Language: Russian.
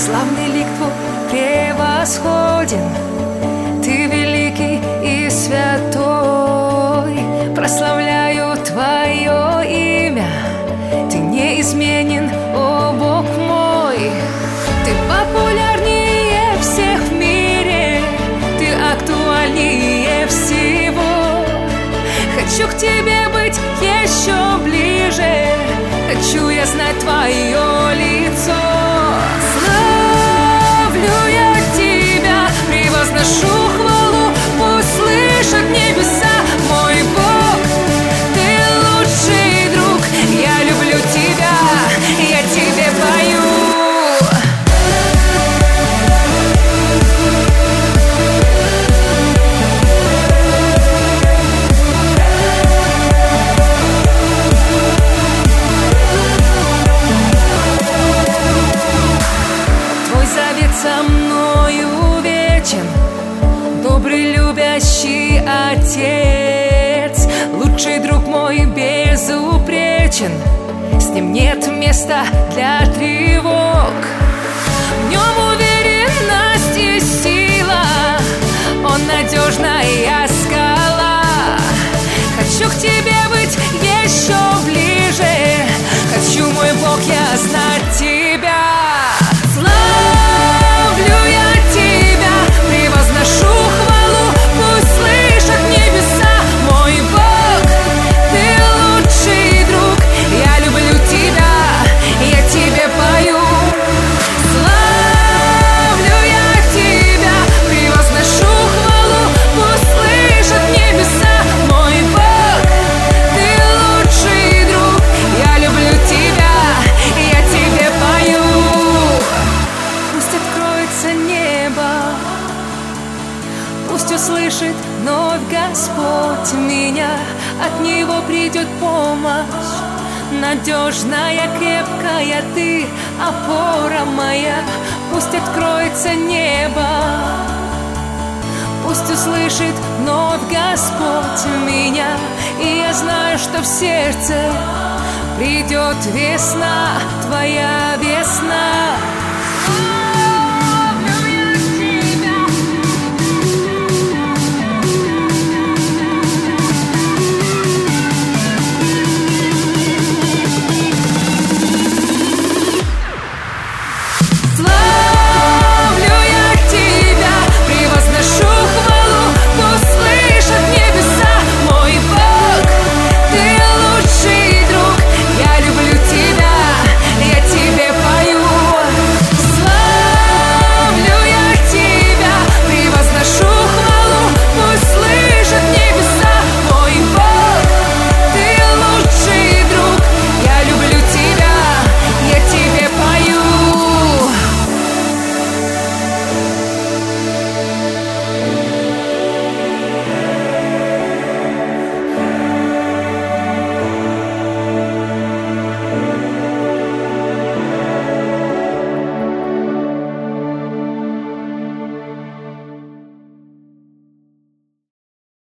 Славный лик Твой превосходен, Ты великий и святой. Прославляю Твое имя, Ты неизменен, о Бог мой. Ты популярнее всех в мире, Ты актуальнее всего. Хочу к Тебе быть еще ближе, хочу я знать Твое лицо. Славлю я Тебя, превозношу хвалу, пусть слышат небеса. Мой Бог, Ты лучший друг, я люблю Тебя, я Тебе пою. Со мною вечен, добрый, любящий Отец. Лучший друг мой безупречен, с ним нет места для тревог. В нем уверенность и сила, он надежная скала. Хочу к Тебе быть еще ближе, хочу, мой Бог, я знать Тебя. Славлю я Тебя, превозношу хвалу, пусть слышат небеса. Мой Бог, Ты лучший друг, я люблю Тебя, я Тебе пою. Славлю я Тебя, превозношу хвалу, пусть слышат небеса. Мой Бог, Ты лучший друг, я люблю Тебя, я Тебе пою. Пусть откроется небо, пусть услышит вновь Господь меня. От Него придет помощь, надежная, крепкая Ты, опора моя. Пусть откроется небо, пусть услышит вновь Господь меня. И я знаю, что в сердце придет весна, Твоя весна.